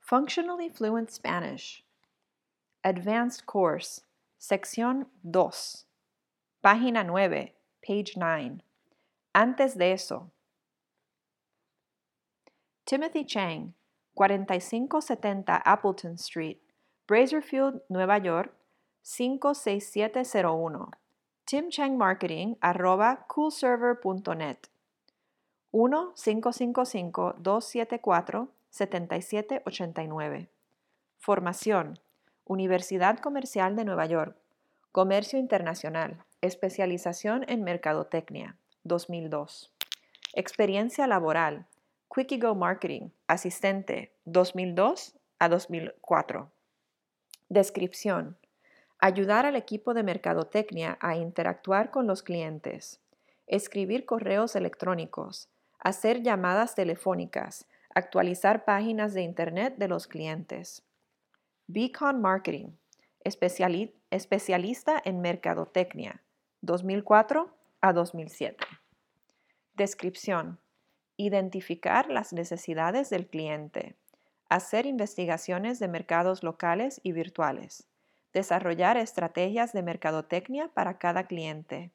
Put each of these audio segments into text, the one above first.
Functionally Fluent Spanish. Advanced Course, sección 2. Página 9, page 9. Antes de eso. Timothy Chang, 4570 Appleton Street, Brazzerfield, Nueva York, 56701. timchangmarketing@coolserver.net. 1-555-274-7789. Formación. Universidad Comercial de Nueva York. Comercio Internacional. Especialización en Mercadotecnia. 2002. Experiencia laboral. Quickie Go Marketing. Asistente. 2002 a 2004. Descripción. Ayudar al equipo de Mercadotecnia a interactuar con los clientes. Escribir correos electrónicos. Hacer llamadas telefónicas. Actualizar páginas de Internet de los clientes. Beacon Marketing, especialista en mercadotecnia, 2004 a 2007. Descripción. Identificar las necesidades del cliente. Hacer investigaciones de mercados locales y virtuales. Desarrollar estrategias de mercadotecnia para cada cliente.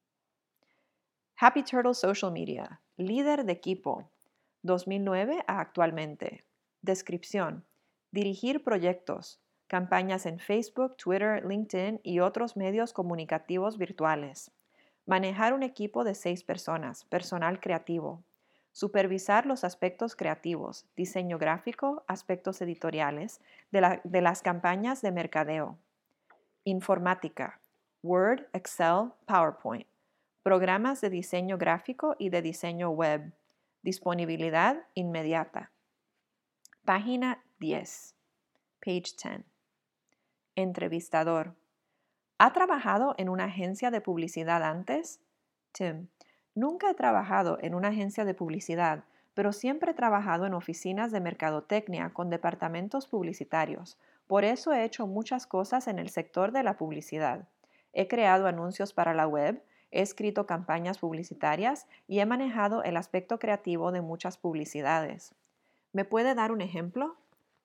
Happy Turtle Social Media, líder de equipo, 2009 a actualmente. Descripción. Dirigir proyectos, campañas en Facebook, Twitter, LinkedIn y otros medios comunicativos virtuales. Manejar un equipo de 6 personas, personal creativo. Supervisar los aspectos creativos, diseño gráfico, aspectos editoriales de las campañas de mercadeo. Informática, Word, Excel, PowerPoint. Programas de diseño gráfico y de diseño web. Disponibilidad inmediata. Página 10. Page 10. Entrevistador. ¿Ha trabajado en una agencia de publicidad antes? Tim. Nunca he trabajado en una agencia de publicidad, pero siempre he trabajado en oficinas de mercadotecnia con departamentos publicitarios. Por eso he hecho muchas cosas en el sector de la publicidad. He creado anuncios para la web, he escrito campañas publicitarias y he manejado el aspecto creativo de muchas publicidades. ¿Me puede dar un ejemplo?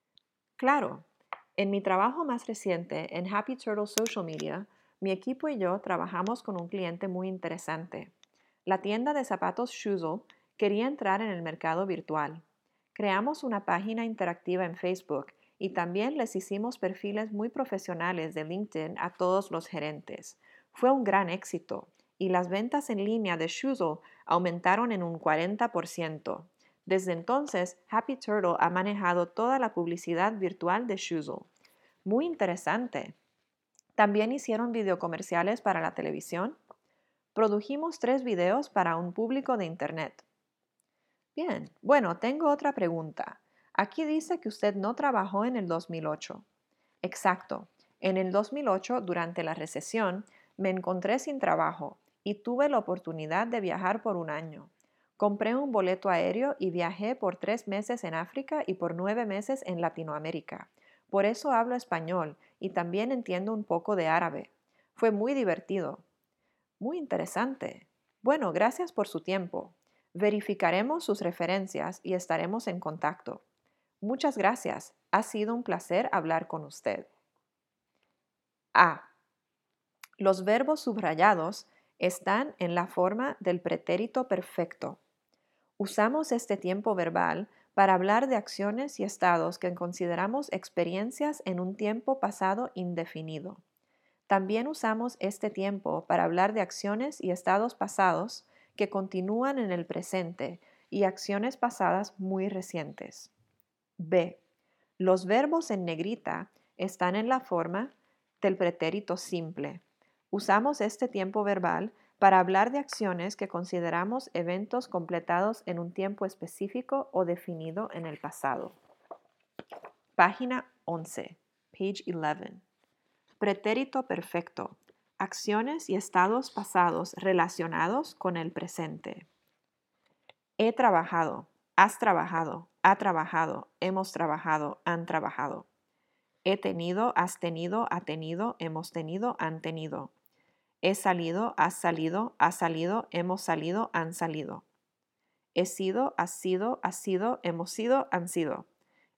Claro. En mi trabajo más reciente en Happy Turtle Social Media, mi equipo y yo trabajamos con un cliente muy interesante. La tienda de zapatos Schuzel quería entrar en el mercado virtual. Creamos una página interactiva en Facebook y también les hicimos perfiles muy profesionales de LinkedIn a todos los gerentes. Fue un gran éxito y las ventas en línea de Schuzel aumentaron en un 40%. Desde entonces, Happy Turtle ha manejado toda la publicidad virtual de Schuzel. Muy interesante. ¿También hicieron videocomerciales para la televisión? Produjimos 3 videos para un público de Internet. Bien, bueno, tengo otra pregunta. Aquí dice que usted no trabajó en el 2008. Exacto. En el 2008, durante la recesión, me encontré sin trabajo y tuve la oportunidad de viajar por un año. Compré un boleto aéreo y viajé por 3 meses en África y por 9 meses en Latinoamérica. Por eso hablo español y también entiendo un poco de árabe. Fue muy divertido. Muy interesante. Bueno, gracias por su tiempo. Verificaremos sus referencias y estaremos en contacto. Muchas gracias. Ha sido un placer hablar con usted. A. Los verbos subrayados están en la forma del pretérito perfecto. Usamos este tiempo verbal para hablar de acciones y estados que consideramos experiencias en un tiempo pasado indefinido. También usamos este tiempo para hablar de acciones y estados pasados que continúan en el presente y acciones pasadas muy recientes. B. Los verbos en negrita están en la forma del pretérito simple. Usamos este tiempo verbal para hablar de acciones que consideramos eventos completados en un tiempo específico o definido en el pasado. Página 11, page 11. Pretérito perfecto. Acciones y estados pasados relacionados con el presente. He trabajado, has trabajado, ha trabajado, hemos trabajado, han trabajado. He tenido, has tenido, ha tenido, hemos tenido, han tenido. He salido, has salido, ha salido, hemos salido, han salido. He sido, has sido, hemos sido, han sido.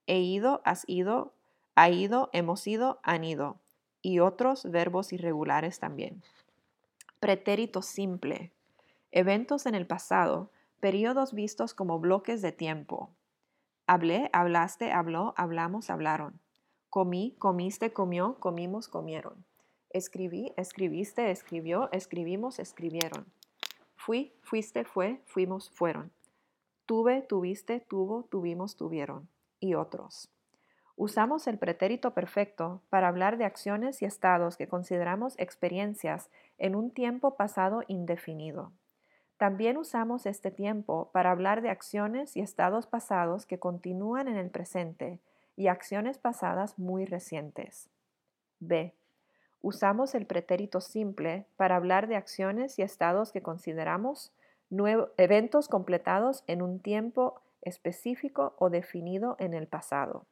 He ido, has ido, ha ido, hemos ido, han ido. Y otros verbos irregulares también. Pretérito simple. Eventos en el pasado, periodos vistos como bloques de tiempo. Hablé, hablaste, habló, hablamos, hablaron. Comí, comiste, comió, comimos, comieron. Escribí, escribiste, escribió, escribimos, escribieron. Fui, fuiste, fue, fuimos, fueron. Tuve, tuviste, tuvo, tuvimos, tuvieron. Y otros. Usamos el pretérito perfecto para hablar de acciones y estados que consideramos experiencias en un tiempo pasado indefinido. También usamos este tiempo para hablar de acciones y estados pasados que continúan en el presente y acciones pasadas muy recientes. B. Usamos el pretérito simple para hablar de acciones y estados que consideramos eventos completados en un tiempo específico o definido en el pasado.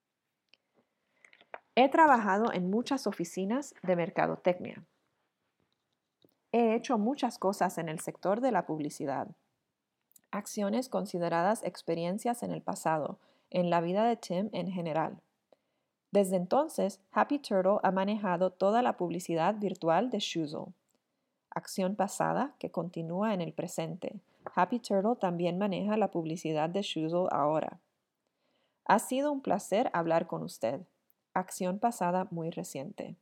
He trabajado en muchas oficinas de mercadotecnia. He hecho muchas cosas en el sector de la publicidad. Acciones consideradas experiencias en el pasado, en la vida de Tim en general. Desde entonces, Happy Turtle ha manejado toda la publicidad virtual de Shoozle. Acción pasada que continúa en el presente. Happy Turtle también maneja la publicidad de Shoozle ahora. Ha sido un placer hablar con usted. Acción pasada muy reciente.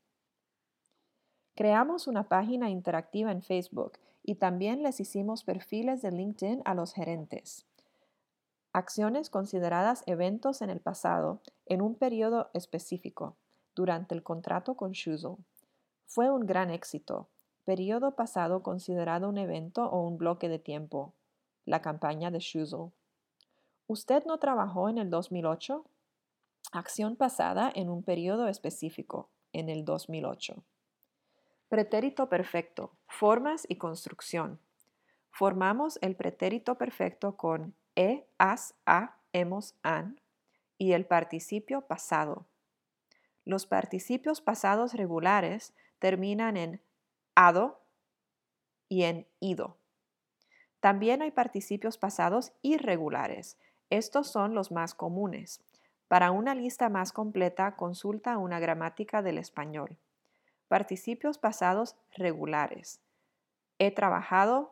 Creamos una página interactiva en Facebook y también les hicimos perfiles de LinkedIn a los gerentes. Acciones consideradas eventos en el pasado en un periodo específico, durante el contrato con Shoozle. Fue un gran éxito. Periodo pasado considerado un evento o un bloque de tiempo. La campaña de Shoozle. ¿Usted no trabajó en el 2008? Acción pasada en un periodo específico, en el 2008. Pretérito perfecto. Formas y construcción. Formamos el pretérito perfecto con has, ha, hemos, han y el participio pasado. Los participios pasados regulares terminan en ado y en ido. También hay participios pasados irregulares. Estos son los más comunes. Para una lista más completa, consulta una gramática del español. Participios pasados regulares. He trabajado,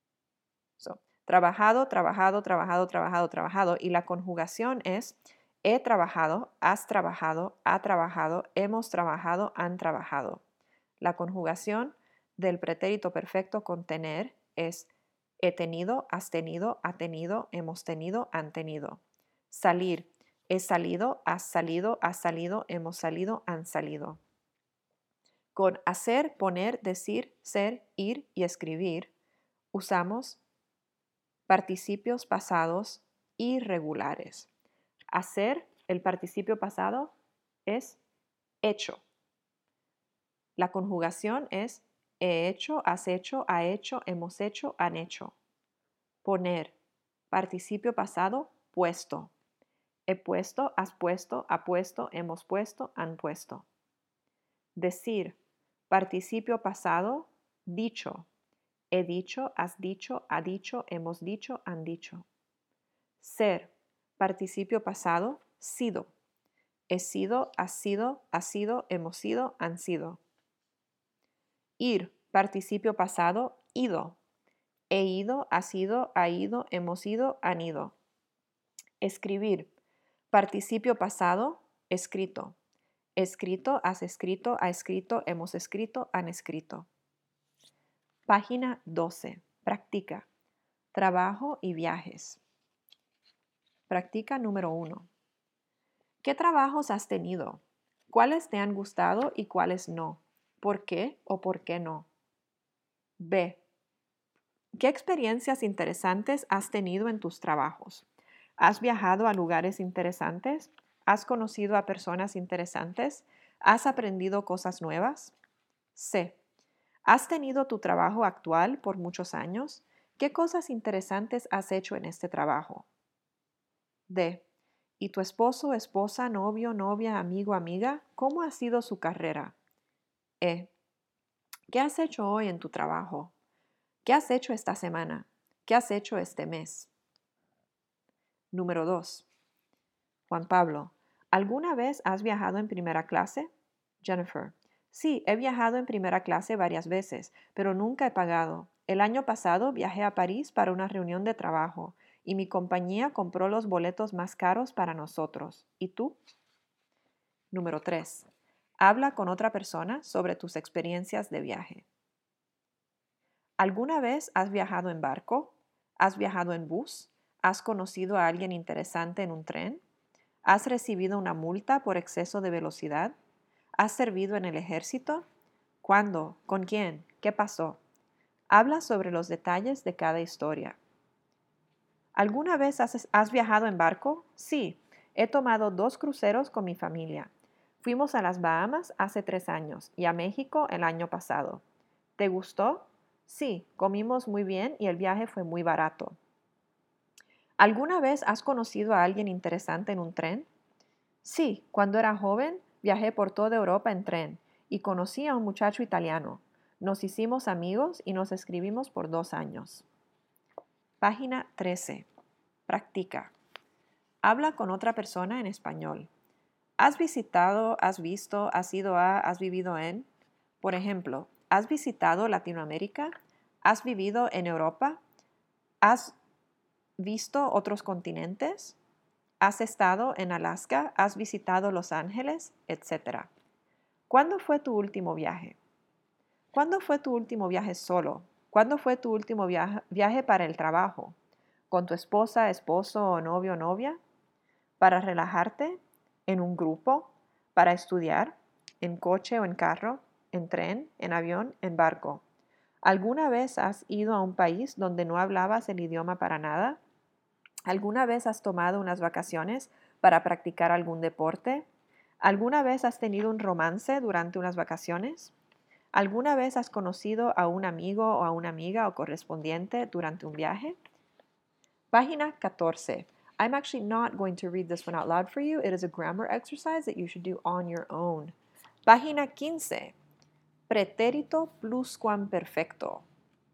trabajado, trabajado, trabajado, trabajado, trabajado. Y la conjugación es he trabajado, has trabajado, ha trabajado, hemos trabajado, han trabajado. La conjugación del pretérito perfecto con tener es he tenido, has tenido, ha tenido, hemos tenido, han tenido. Salir. He salido, has salido, hemos salido, han salido. Con hacer, poner, decir, ser, ir y escribir, usamos participios pasados irregulares. Hacer, el participio pasado es hecho. La conjugación es he hecho, has hecho, ha hecho, hemos hecho, han hecho. Poner, participio pasado, puesto. He puesto, has puesto, ha puesto, hemos puesto, han puesto. Decir, participio pasado, dicho. He dicho, has dicho, ha dicho, hemos dicho, han dicho. Ser, participio pasado, sido. He sido, has sido, ha sido, hemos sido, han sido. Ir, participio pasado, ido. He ido, has ido, ha ido, hemos ido, han ido. Escribir, participio pasado, escrito. Escrito, has escrito, ha escrito, hemos escrito, han escrito. Página 12. Practica. Trabajo y viajes. Práctica número 1. ¿Qué trabajos has tenido? ¿Cuáles te han gustado y cuáles no? ¿Por qué o por qué no? B. ¿Qué experiencias interesantes has tenido en tus trabajos? ¿Has viajado a lugares interesantes? ¿Has conocido a personas interesantes? ¿Has aprendido cosas nuevas? C. ¿Has tenido tu trabajo actual por muchos años? ¿Qué cosas interesantes has hecho en este trabajo? D. ¿Y tu esposo, esposa, novio, novia, amigo, amiga? ¿Cómo ha sido su carrera? E. ¿Qué has hecho hoy en tu trabajo? ¿Qué has hecho esta semana? ¿Qué has hecho este mes? Número 2. Juan Pablo, ¿alguna vez has viajado en primera clase? Jennifer, sí, he viajado en primera clase varias veces, pero nunca he pagado. El año pasado viajé a París para una reunión de trabajo y mi compañía compró los boletos más caros para nosotros. ¿Y tú? Número 3. Habla con otra persona sobre tus experiencias de viaje. ¿Alguna vez has viajado en barco? ¿Has viajado en bus? ¿Has conocido a alguien interesante en un tren? ¿Has recibido una multa por exceso de velocidad? ¿Has servido en el ejército? ¿Cuándo? ¿Con quién? ¿Qué pasó? Habla sobre los detalles de cada historia. ¿Alguna vez has viajado en barco? Sí, he tomado 2 cruceros con mi familia. Fuimos a las Bahamas hace 3 años y a México el año pasado. ¿Te gustó? Sí, comimos muy bien y el viaje fue muy barato. ¿Alguna vez has conocido a alguien interesante en un tren? Sí, cuando era joven viajé por toda Europa en tren y conocí a un muchacho italiano. Nos hicimos amigos y nos escribimos por 2 años. Página 13. Practica. Habla con otra persona en español. ¿Has visitado, has visto, has ido a, has vivido en? Por ejemplo, ¿has visitado Latinoamérica? ¿Has vivido en Europa? ¿Has visto otros continentes? ¿Has estado en Alaska? ¿Has visitado Los Ángeles? Etcétera. ¿Cuándo fue tu último viaje? ¿Cuándo fue tu último viaje solo? ¿Cuándo fue tu último viaje para el trabajo? ¿Con tu esposa, esposo o novio o novia? ¿Para relajarte? ¿En un grupo? ¿Para estudiar? ¿En coche o en carro? ¿En tren? ¿En avión? ¿En barco? ¿Alguna vez has ido a un país donde no hablabas el idioma para nada? ¿Alguna vez has tomado unas vacaciones para practicar algún deporte? ¿Alguna vez has tenido un romance durante unas vacaciones? ¿Alguna vez has conocido a un amigo o a una amiga o correspondiente durante un viaje? Página 14. I'm actually not going to read this one out loud for you. It is a grammar exercise that you should do on your own. Página 15. Pretérito pluscuamperfecto.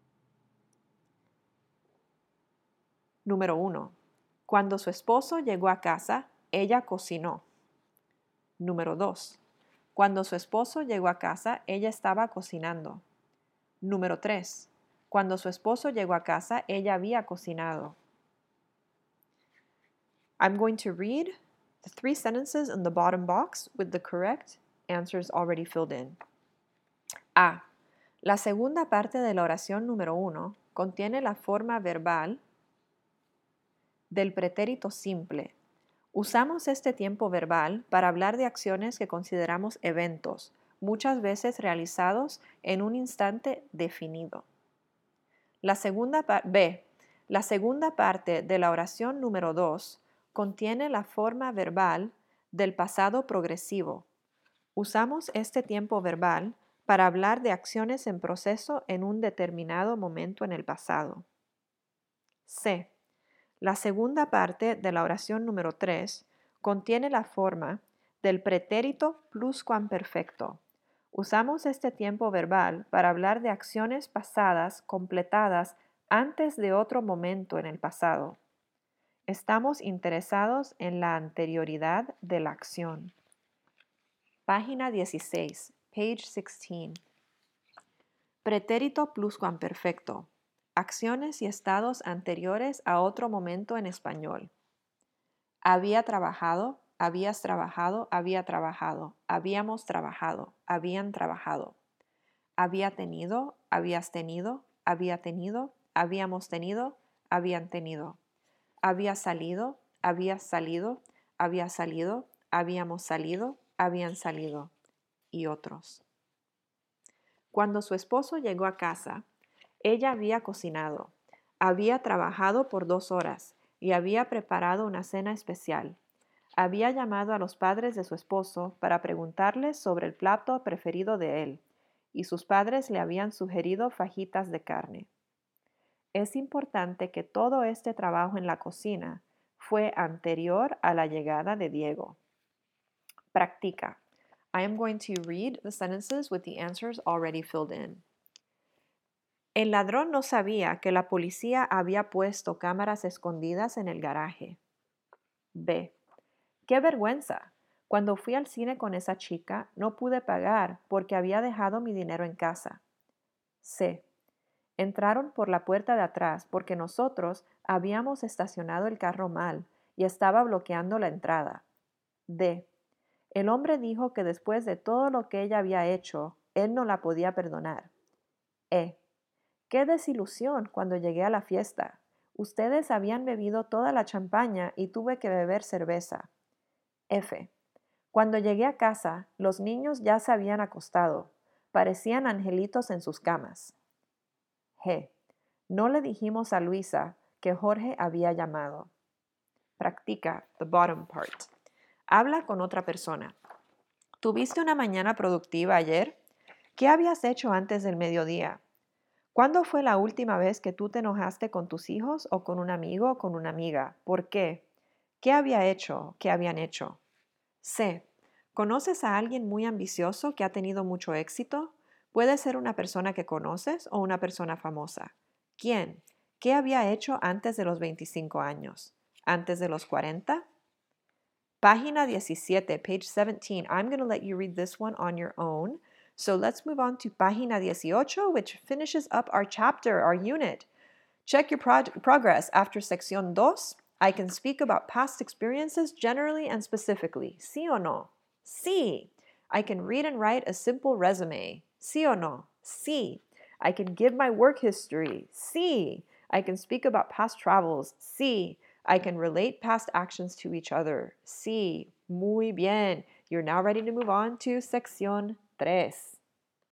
Número 1. Cuando su esposo llegó a casa, ella cocinó. Número 2. Cuando su esposo llegó a casa, ella estaba cocinando. Número 3. Cuando su esposo llegó a casa, ella había cocinado. I'm going to read the 3 sentences in the bottom box with the correct answers already filled in. A. La segunda parte de la oración número 1 contiene la forma verbal del pretérito simple. Usamos este tiempo verbal para hablar de acciones que consideramos eventos, muchas veces realizados en un instante definido. B. La segunda parte de la oración número 2 contiene la forma verbal del pasado progresivo. Usamos este tiempo verbal para hablar de acciones en proceso en un determinado momento en el pasado. C. La segunda parte de la oración número 3 contiene la forma del pretérito pluscuamperfecto. Usamos este tiempo verbal para hablar de acciones pasadas completadas antes de otro momento en el pasado. Estamos interesados en la anterioridad de la acción. Página 16, page 16. Pretérito pluscuamperfecto. Acciones y estados anteriores a otro momento en español. Había trabajado, habías trabajado, había trabajado, habíamos trabajado, habían trabajado. Había tenido, habías tenido, había tenido, habíamos tenido, habían tenido. Había salido, habías salido, había salido, habíamos salido, habían salido. Y otros. Cuando su esposo llegó a casa, ella había cocinado, había trabajado por 2 horas y había preparado una cena especial. Había llamado a los padres de su esposo para preguntarles sobre el plato preferido de él, y sus padres le habían sugerido fajitas de carne. Es importante que todo este trabajo en la cocina fue anterior a la llegada de Diego. Practica. I am going to read the sentences with the answers already filled in. El ladrón no sabía que la policía había puesto cámaras escondidas en el garaje. B. ¡Qué vergüenza! Cuando fui al cine con esa chica, no pude pagar porque había dejado mi dinero en casa. C. Entraron por la puerta de atrás porque nosotros habíamos estacionado el carro mal y estaba bloqueando la entrada. D. El hombre dijo que después de todo lo que ella había hecho, él no la podía perdonar. E. ¡Qué desilusión cuando llegué a la fiesta! Ustedes habían bebido toda la champaña y tuve que beber cerveza. F. Cuando llegué a casa, los niños ya se habían acostado. Parecían angelitos en sus camas. G. No le dijimos a Luisa que Jorge había llamado. Practica the bottom part. Habla con otra persona. ¿Tuviste una mañana productiva ayer? ¿Qué habías hecho antes del mediodía? ¿Cuándo fue la última vez que tú te enojaste con tus hijos o con un amigo o con una amiga? ¿Por qué? ¿Qué había hecho? ¿Qué habían hecho? C. ¿Conoces a alguien muy ambicioso que ha tenido mucho éxito? Puede ser una persona que conoces o una persona famosa. ¿Quién? ¿Qué había hecho antes de los 25 años? ¿Antes de los 40? Página 17, page 17. I'm going to let you read this one on your own. So let's move on to Página 18, which finishes up our chapter, our unit. Check your progress after Sección 2. I can speak about past experiences generally and specifically. ¿Sí o no? Sí. I can read and write a simple resume. ¿Sí o no? Sí. I can give my work history. Sí. I can speak about past travels. Sí. I can relate past actions to each other. Sí. Muy bien. You're now ready to move on to Sección 3.